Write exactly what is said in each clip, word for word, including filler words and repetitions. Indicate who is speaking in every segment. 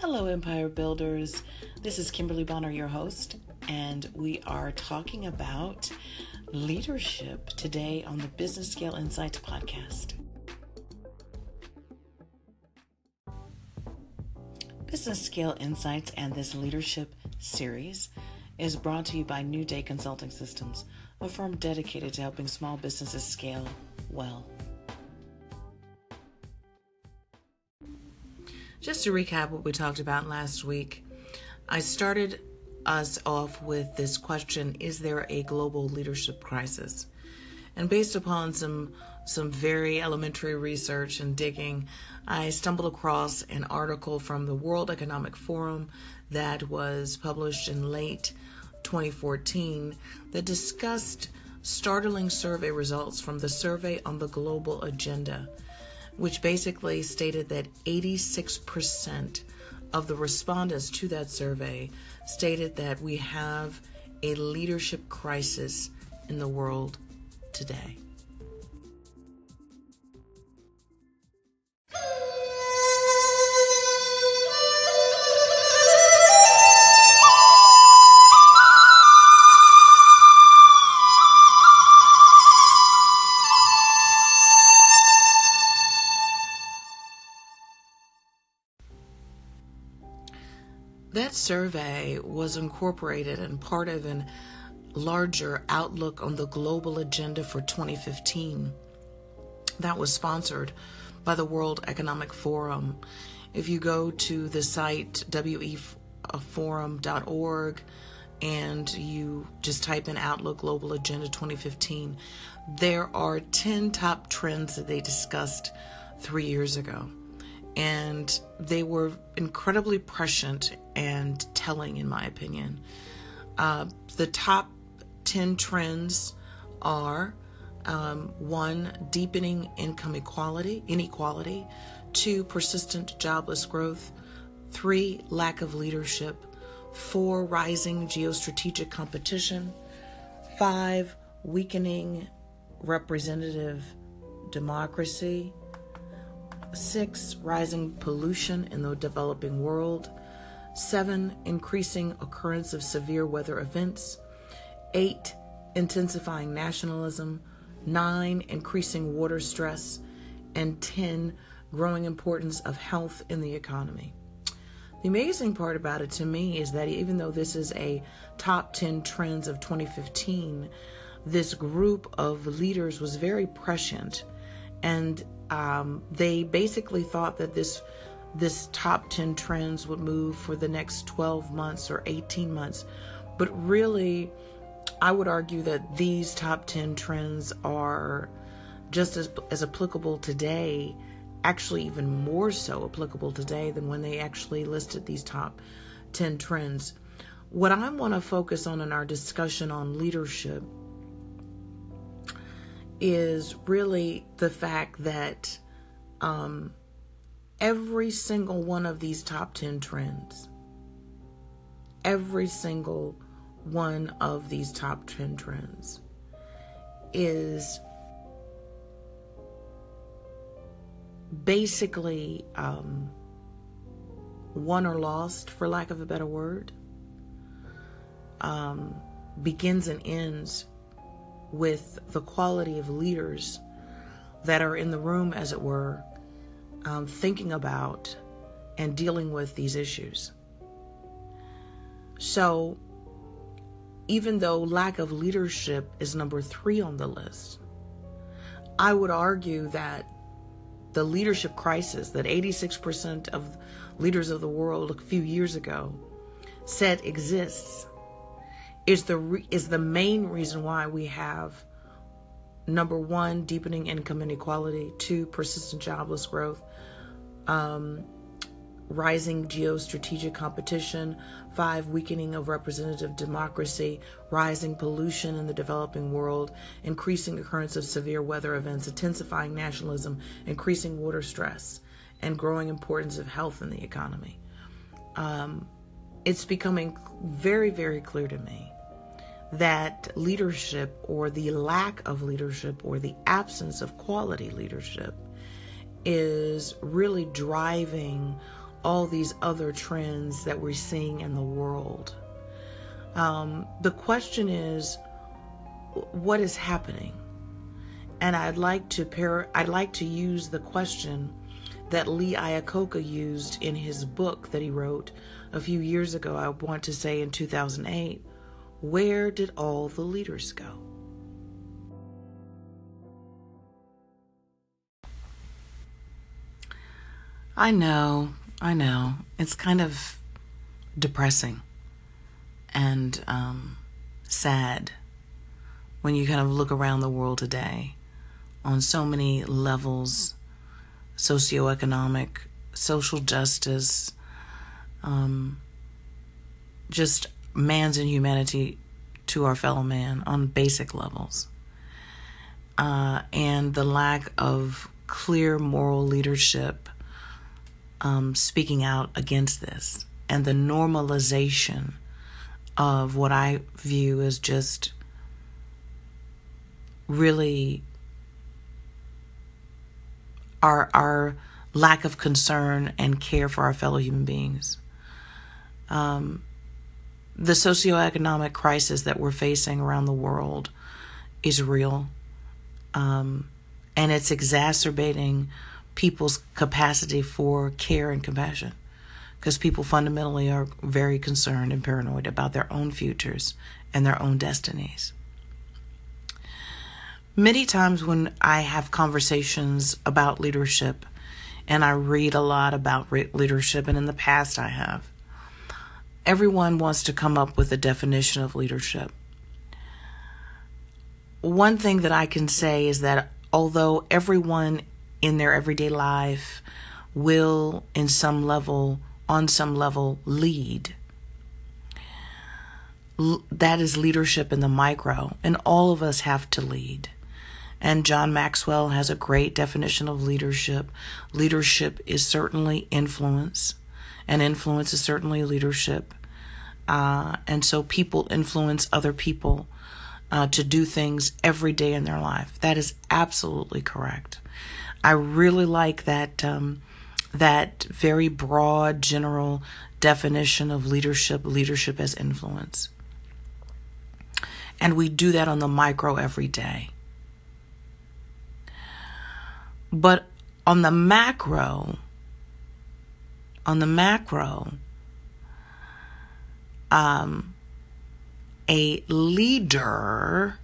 Speaker 1: Hello, Empire Builders. This is Kimberly Bonner, your host, and we are talking about leadership today on the Business Scale Insights podcast. Business Scale Insights and this leadership series is brought to you by New Day Consulting Systems, a firm dedicated to helping small businesses scale well. Just to recap what we talked about last week, I started us off with this question: is there a global leadership crisis? And based upon some some very elementary research and digging, I stumbled across an article from the World Economic Forum that was published in late twenty fourteen that discussed startling survey results from the Survey on the Global Agenda, which basically stated that eighty-six percent of the respondents to that survey stated that we have a leadership crisis in the world today. That survey was incorporated and part of a larger outlook on the global agenda for twenty fifteen that was sponsored by the World Economic Forum. If you go to the site w e forum dot org and you just type in Outlook Global Agenda twenty fifteen, there are ten top trends that they discussed three years ago. And they were incredibly prescient and telling, in my opinion. Uh, the top ten trends are um, one, deepening income equality, inequality; two, persistent jobless growth; three, lack of leadership; four, rising geostrategic competition; five, weakening representative democracy; six, rising pollution in the developing world; seven, increasing occurrence of severe weather events; eight, intensifying nationalism; nine, increasing water stress; and ten, growing importance of health in the economy. The amazing part about it to me is that even though this is a top ten trends of twenty fifteen, this group of leaders was very prescient, and Um, they basically thought that this this top ten trends would move for the next twelve months or eighteen months. But really, I would argue that these top ten trends are just as, as applicable today, actually even more so applicable today than when they actually listed these top ten trends. What I want to focus on in our discussion on leadership is really the fact that um, every single one of these top ten trends, every single one of these top ten trends is basically um, won or lost, for lack of a better word, um, begins and ends with the quality of leaders that are in the room, as it were, um, thinking about and dealing with these issues. So even though lack of leadership is number three on the list, I would argue that the leadership crisis that eighty-six percent of leaders of the world a few years ago said exists is the re- is the main reason why we have, number one, deepening income inequality; two, persistent jobless growth; um, rising geostrategic competition; five, weakening of representative democracy; rising pollution in the developing world; increasing occurrence of severe weather events; intensifying nationalism; increasing water stress; and growing importance of health in the economy. Um, it's becoming very, very clear to me that leadership, or the lack of leadership, or the absence of quality leadership, is really driving all these other trends that we're seeing in the world. Um, the question is, what is happening? And I'd like to pair, I'd like to use the question that Lee Iacocca used in his book that he wrote a few years ago. I want to say in two thousand eight, where did all the leaders go? I know, I know. It's kind of depressing and um, sad when you kind of look around the world today on so many levels, socioeconomic, social justice, um, just man's inhumanity to our fellow man on basic levels, uh, and the lack of clear moral leadership um, speaking out against this, and the normalization of what I view as just really our our lack of concern and care for our fellow human beings. Um, the socioeconomic crisis that we're facing around the world is real, um, and it's exacerbating people's capacity for care and compassion, because people fundamentally are very concerned and paranoid about their own futures and their own destinies. Many times when I have conversations about leadership, and I read a lot about leadership, and in the past I have, everyone wants to come up with a definition of leadership. One thing that I can say is that although everyone in their everyday life will, in some level, on some level, lead, L- that is leadership in the micro, and all of us have to lead. And John Maxwell has a great definition of leadership. Leadership is certainly influence, and influence is certainly leadership. Uh, and so people influence other people uh, to do things every day in their life. That is absolutely correct. I really like that um, that very broad, general definition of leadership, leadership as influence. And we do that on the micro every day. But on the macro, on the macro, um, a leader,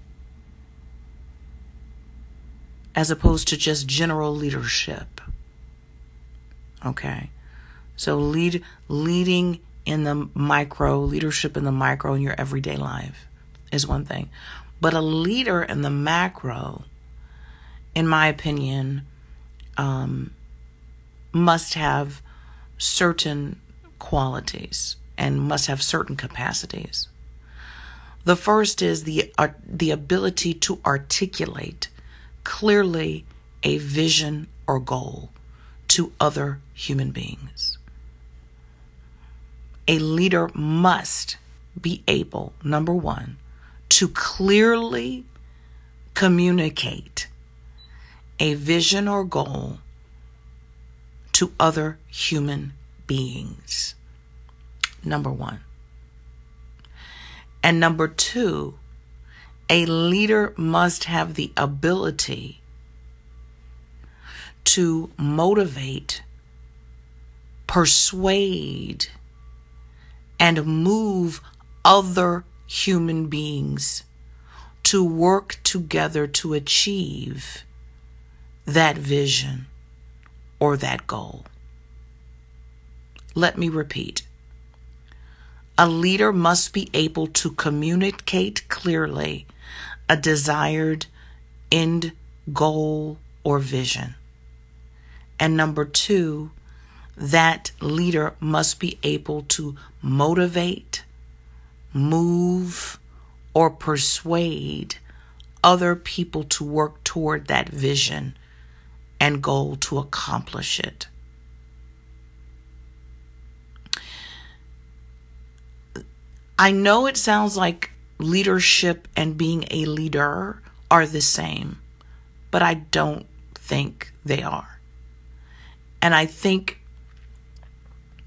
Speaker 1: as opposed to just general leadership. Okay. So lead leading in the micro, leadership in the micro in your everyday life is one thing. But a leader in the macro, in my opinion, um, must have certain qualities and must have certain capacities. The first is the uh, the ability to articulate clearly a vision or goal to other human beings. A leader must be able, number one, to clearly communicate a vision or goal to other human beings. Number one. And number two, a leader must have the ability to motivate, persuade, and move other human beings to work together to achieve that vision or that goal. Let me repeat. A leader must be able to communicate clearly a desired end goal or vision. And number two, that leader must be able to motivate, move, or persuade other people to work toward that vision and goal to accomplish it. I know it sounds like leadership and being a leader are the same, but I don't think they are. And I think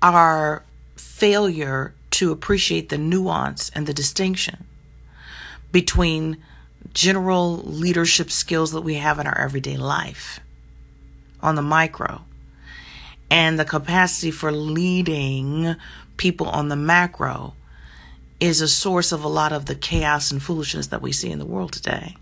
Speaker 1: our failure to appreciate the nuance and the distinction between general leadership skills that we have in our everyday life on the micro and the capacity for leading people on the macro is a source of a lot of the chaos and foolishness that we see in the world today.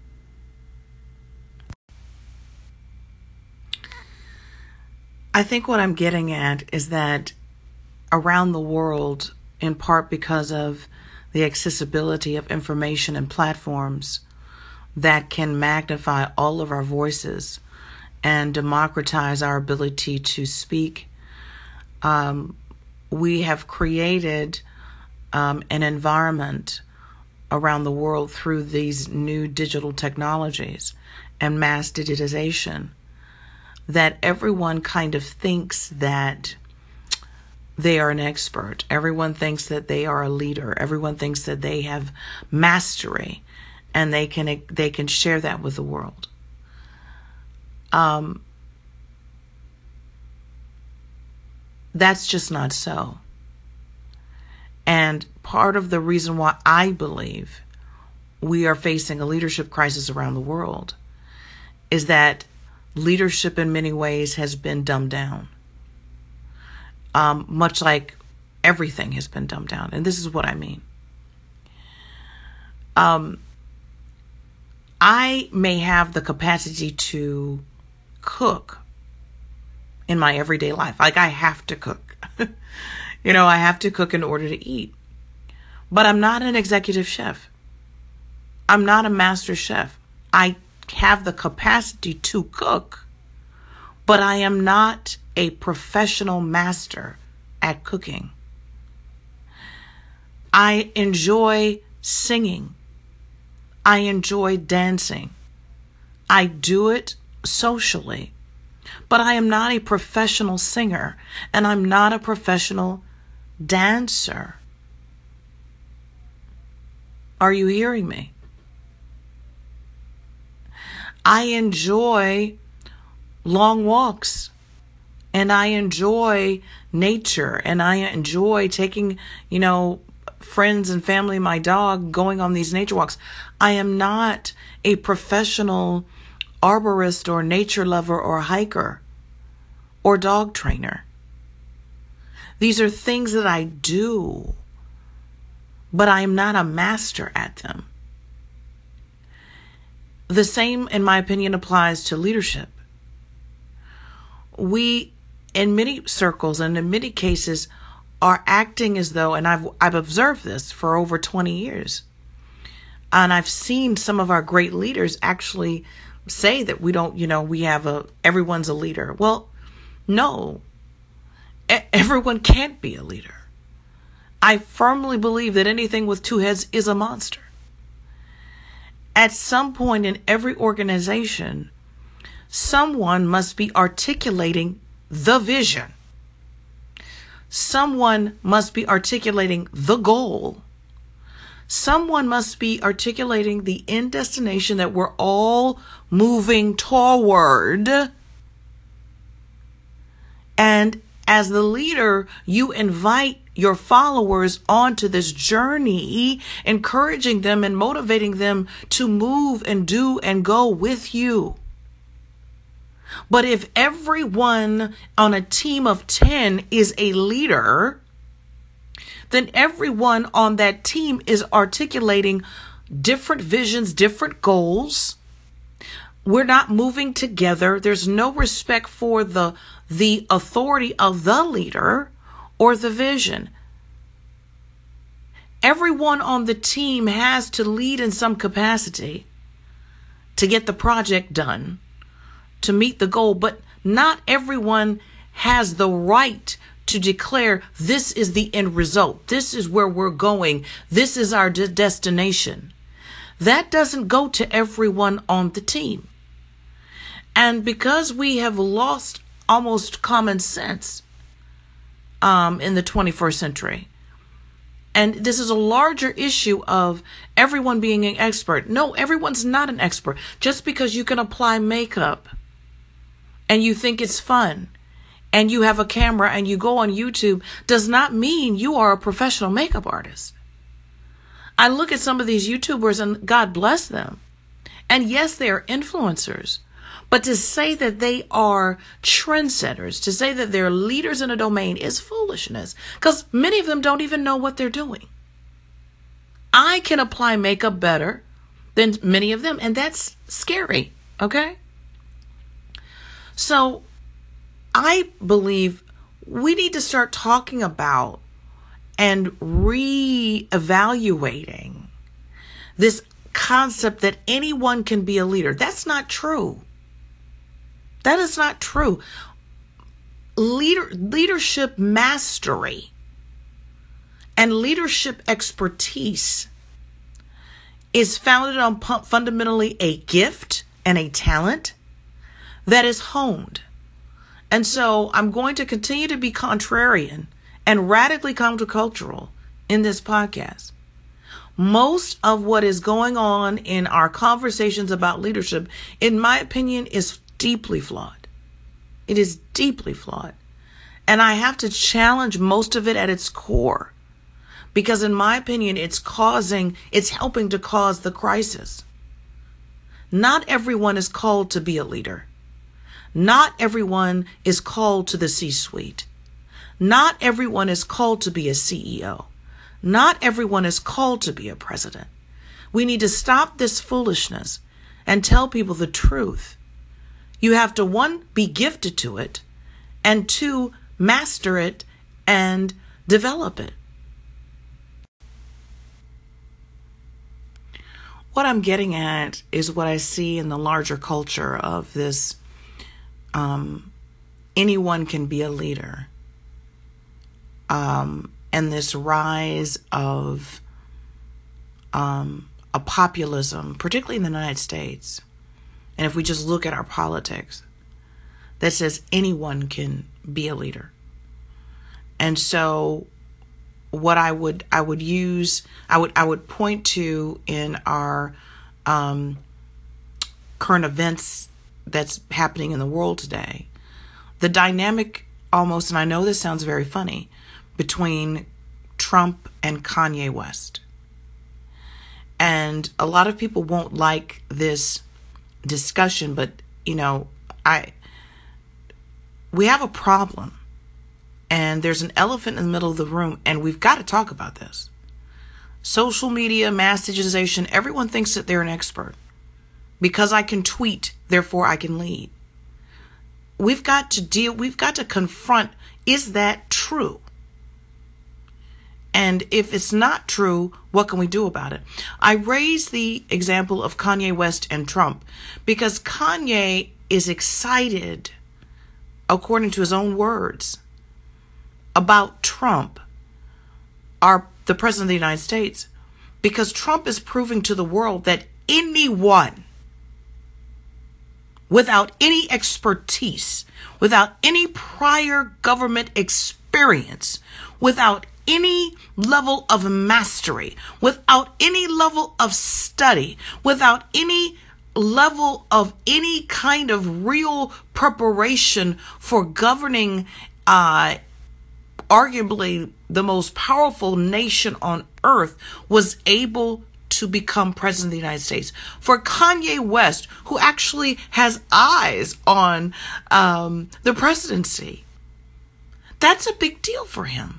Speaker 1: I think what I'm getting at is that around the world, in part because of the accessibility of information and platforms that can magnify all of our voices and democratize our ability to speak, um, we have created um, an environment around the world through these new digital technologies and mass digitization that everyone kind of thinks that they are an expert. Everyone thinks that they are a leader. Everyone thinks that they have mastery and they can they can share that with the world. Um, that's just not so. And part of the reason why I believe we are facing a leadership crisis around the world is that leadership in many ways has been dumbed down. Um, much like everything has been dumbed down. And this is what I mean. Um, I may have the capacity to cook in my everyday life. Like I have to cook. You know, I have to cook in order to eat. But I'm not an executive chef. I'm not a master chef. I have the capacity to cook, but I am not a professional master at cooking. I enjoy singing. I enjoy dancing. I do it socially, but I am not a professional singer and I'm not a professional dancer. Are you hearing me? I enjoy long walks and I enjoy nature and I enjoy taking, you know, friends and family, my dog, going on these nature walks. I am not a professional arborist or nature lover or hiker or dog trainer. These are things that I do, but I am not a master at them. The same, in my opinion, applies to leadership. We, in many circles and in many cases, are acting as though, and I've I've observed this for over twenty years, and I've seen some of our great leaders actually say that we don't, you know, we have a, everyone's a leader. Well, no, e- everyone can't be a leader. I firmly believe that anything with two heads is a monster. At some point in every organization, someone must be articulating the vision. Someone must be articulating the goal. Someone must be articulating the end destination that we're all moving toward. And as the leader, you invite your followers onto this journey, encouraging them and motivating them to move and do and go with you. But if everyone on a team of ten is a leader, then everyone on that team is articulating different visions, different goals. We're not moving together. There's no respect for the, the authority of the leader or the vision. Everyone on the team has to lead in some capacity to get the project done, to meet the goal, but not everyone has the right to declare this is the end result. This is where we're going. This is our de- destination. That doesn't go to everyone on the team. And because we have lost almost common sense um, in the twenty-first century, and this is a larger issue of everyone being an expert. No, everyone's not an expert. Just because you can apply makeup and you think it's fun and you have a camera and you go on YouTube does not mean you are a professional makeup artist. I look at some of these YouTubers and God bless them. And yes, they are influencers. But to say that they are trendsetters, to say that they're leaders in a domain is foolishness, because many of them don't even know what they're doing. I can apply makeup better than many of them, and that's scary, okay? So I believe we need to start talking about and reevaluating this concept that anyone can be a leader. That's not true. That is not true. Leader, leadership mastery and leadership expertise is founded on fundamentally a gift and a talent that is honed. And so I'm going to continue to be contrarian and radically countercultural in this podcast. Most of what is going on in our conversations about leadership, in my opinion, is deeply flawed. It is deeply flawed. And I have to challenge most of it at its core, because in my opinion, it's causing, it's helping to cause the crisis. Not everyone is called to be a leader. Not everyone is called to the C-suite. Not everyone is called to be a C E O. Not everyone is called to be a president. We need to stop this foolishness and tell people the truth. You have to, one, be gifted to it, and two, master it and develop it. What I'm getting at is what I see in the larger culture of this, um, anyone can be a leader. Um, and this rise of um, a populism, particularly in the United States. And if we just look at our politics, that says anyone can be a leader. And so what I would I would use, I would I would point to in our um, current events that's happening in the world today, the dynamic almost, and I know this sounds very funny, between Trump and Kanye West. And a lot of people won't like this discussion, but you know, I we have a problem, and there's an elephant in the middle of the room, and we've got to talk about this. Social media, mass digitization, everyone thinks that they're an expert. Because I can tweet, therefore I can lead. We've got to deal, we've got to confront, is that true? And if it's not true, what can we do about it? I raise the example of Kanye West and Trump because Kanye is excited, according to his own words, about Trump, our the president of the United States, because Trump is proving to the world that anyone without any expertise, without any prior government experience, without any level of mastery, without any level of study, without any level of any kind of real preparation for governing uh, arguably the most powerful nation on earth, was able to become president of the United States. For Kanye West, who actually has eyes on um, the presidency, that's a big deal for him.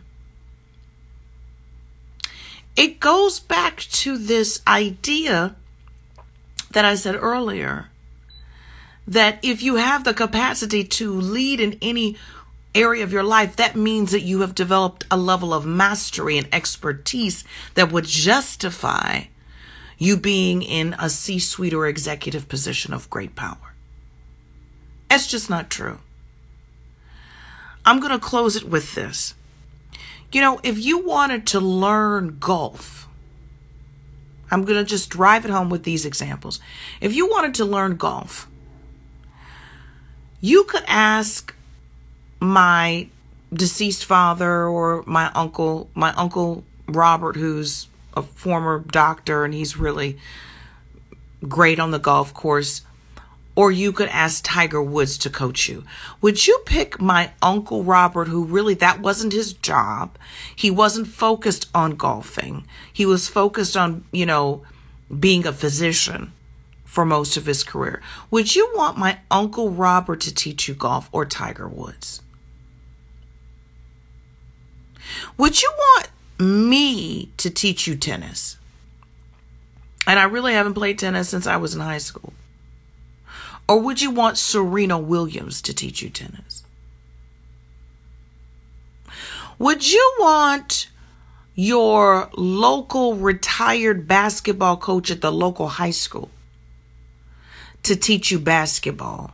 Speaker 1: It goes back to this idea that I said earlier, that if you have the capacity to lead in any area of your life, that means that you have developed a level of mastery and expertise that would justify you being in a C-suite or executive position of great power. That's just not true. I'm going to close it with this. You know, if you wanted to learn golf, I'm going to just drive it home with these examples. If you wanted to learn golf, you could ask my deceased father or my uncle, my uncle Robert, who's a former doctor and he's really great on the golf course. or you could ask Tiger Woods to coach you. Would you pick my Uncle Robert, who really, that wasn't his job? He wasn't focused on golfing. He was focused on, you know, being a physician for most of his career. Would you want my Uncle Robert to teach you golf or Tiger Woods? Would you want me to teach you tennis? And I really haven't played tennis since I was in high school. Or would you want Serena Williams to teach you tennis? Would you want your local retired basketball coach at the local high school to teach you basketball?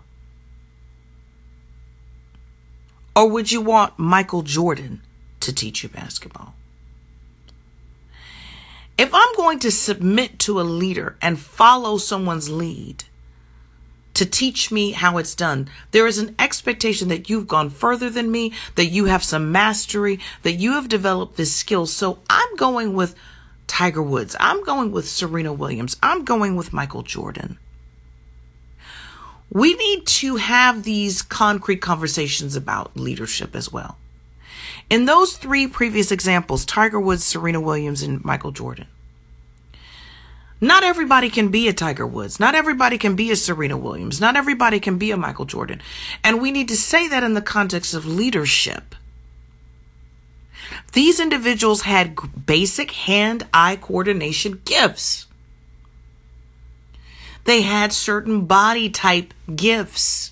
Speaker 1: Or would you want Michael Jordan to teach you basketball? If I'm going to submit to a leader and follow someone's lead to teach me how it's done, there is an expectation that you've gone further than me, that you have some mastery, that you have developed this skill. So I'm going with Tiger Woods. I'm going with Serena Williams. I'm going with Michael Jordan. We need to have these concrete conversations about leadership as well. In those three previous examples, Tiger Woods, Serena Williams, and Michael Jordan, not everybody can be a Tiger Woods. Not everybody can be a Serena Williams. Not everybody can be a Michael Jordan. And we need to say that in the context of leadership. These individuals had basic hand-eye coordination gifts. They had certain body type gifts.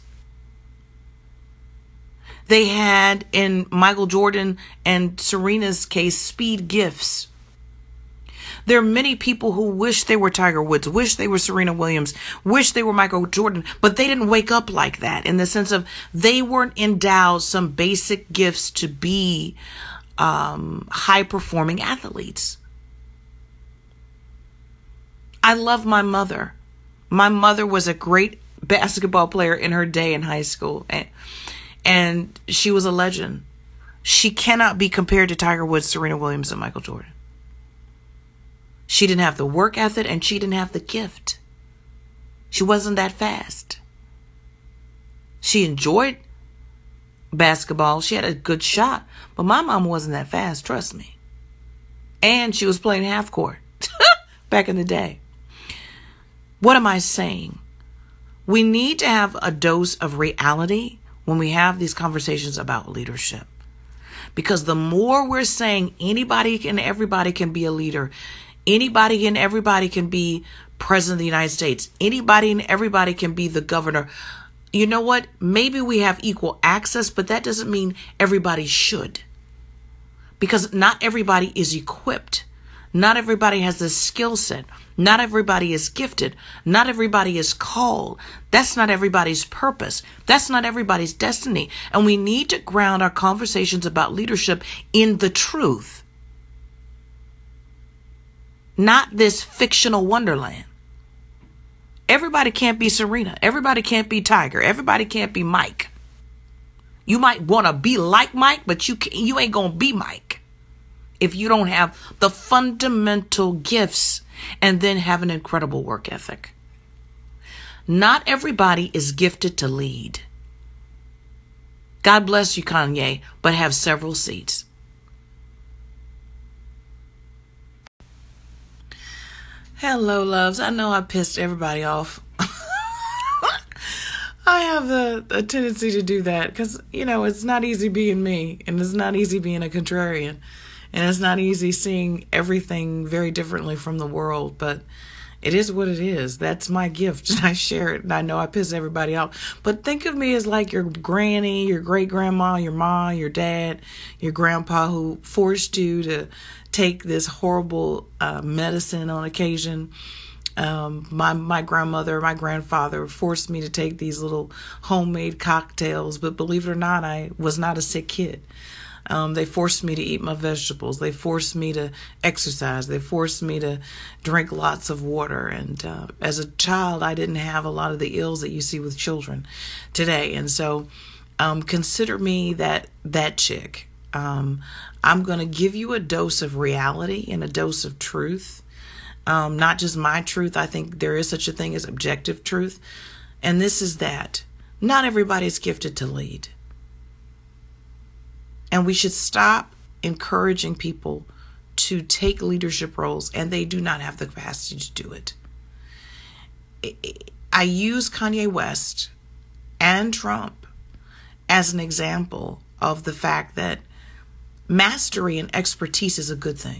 Speaker 1: They had, in Michael Jordan and Serena's case, speed gifts. There are many people who wish they were Tiger Woods, wish they were Serena Williams, wish they were Michael Jordan, but they didn't wake up like that, in the sense of they weren't endowed some basic gifts to be um, high-performing athletes. I love my mother. My mother was a great basketball player in her day in high school, and, and she was a legend. She cannot be compared to Tiger Woods, Serena Williams, and Michael Jordan. She didn't have the work ethic, and she didn't have the gift. She wasn't that fast. She enjoyed basketball. She had a good shot, but my mom wasn't that fast, trust me. And she was playing half court back in the day. What am I saying? We need to have a dose of reality when we have these conversations about leadership. Because the more we're saying anybody and everybody can be a leader, anybody and everybody can be president of the United States, anybody and everybody can be the governor, you know what? Maybe we have equal access, but that doesn't mean everybody should. Because not everybody is equipped. Not everybody has the skill set. Not everybody is gifted. Not everybody is called. That's not everybody's purpose. That's not everybody's destiny. And we need to ground our conversations about leadership in the truth. Not this fictional wonderland. Everybody can't be Serena. Everybody can't be Tiger. Everybody can't be Mike. You might want to be like Mike, but you can't, you ain't going to be Mike if you don't have the fundamental gifts and then have an incredible work ethic. Not everybody is gifted to lead. God bless you, Kanye, but have several seats. Hello, loves. I know I pissed everybody off. I have a, a tendency to do that because, you know, it's not easy being me, and it's not easy being a contrarian, and it's not easy seeing everything very differently from the world, but it is what it is. That's my gift, and I share it, and I know I piss everybody off. But think of me as like your granny, your great-grandma, your mom, your dad, your grandpa who forced you to take this horrible uh, medicine on occasion. Um, my my grandmother, my grandfather forced me to take these little homemade cocktails, but believe it or not, I was not a sick kid. Um, they forced me to eat my vegetables. They forced me to exercise. They forced me to drink lots of water. And uh, as a child, I didn't have a lot of the ills that you see with children today. And so um, consider me that that chick. Um, I'm going to give you a dose of reality and a dose of truth. Um, not just my truth. I think there is such a thing as objective truth. And this is that not everybody's gifted to lead. And we should stop encouraging people to take leadership roles, and they do not have the capacity to do it. I use Kanye West and Trump as an example of the fact that mastery and expertise is a good thing.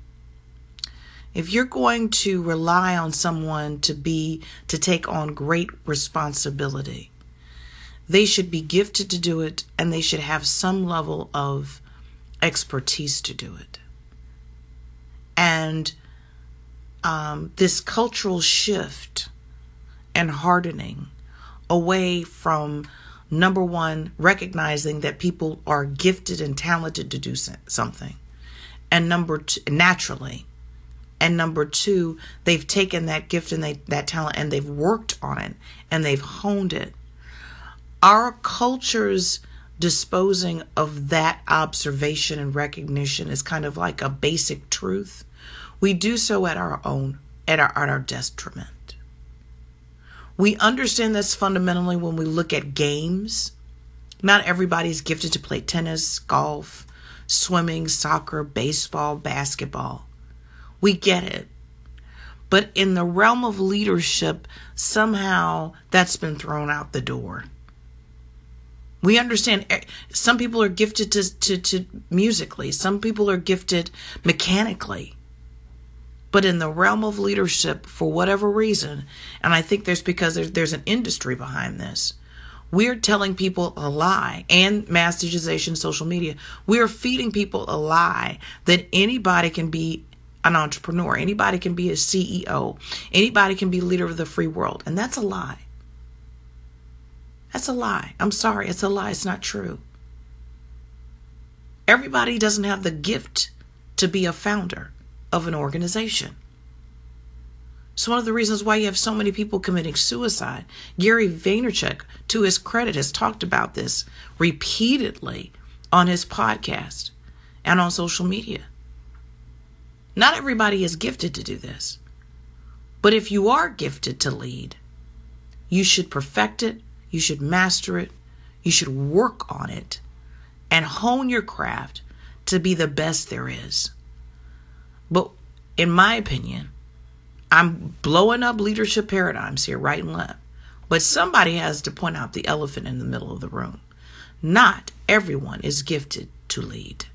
Speaker 1: If you're going to rely on someone to be, to take on great responsibility, they should be gifted to do it, and they should have some level of expertise to do it. And um, this cultural shift and hardening away from, number one, recognizing that people are gifted and talented to do something, and number two, naturally, and number two, they've taken that gift and they, that talent and they've worked on it and they've honed it. Our culture's disposing of that observation and recognition is kind of like a basic truth. We do so at our own, at our, at our detriment. We understand this fundamentally when we look at games. Not everybody's gifted to play tennis, golf, swimming, soccer, baseball, basketball. We get it. But in the realm of leadership, somehow that's been thrown out the door. We understand some people are gifted to, to, to musically. Some people are gifted mechanically. But in the realm of leadership, for whatever reason, and I think there's because there's, there's an industry behind this, we're telling people a lie, and mass digitization, social media. We are feeding people a lie that anybody can be an entrepreneur. Anybody can be a C E O. Anybody can be leader of the free world. And that's a lie. That's a lie. I'm sorry. It's a lie. It's not true. Everybody doesn't have the gift to be a founder of an organization. It's one of the reasons why you have so many people committing suicide. Gary Vaynerchuk, to his credit, has talked about this repeatedly on his podcast and on social media. Not everybody is gifted to do this. But if you are gifted to lead, you should perfect it. You should master it. You should work on it and hone your craft to be the best there is. But in my opinion, I'm blowing up leadership paradigms here right and left. But somebody has to point out the elephant in the middle of the room. Not everyone is gifted to lead.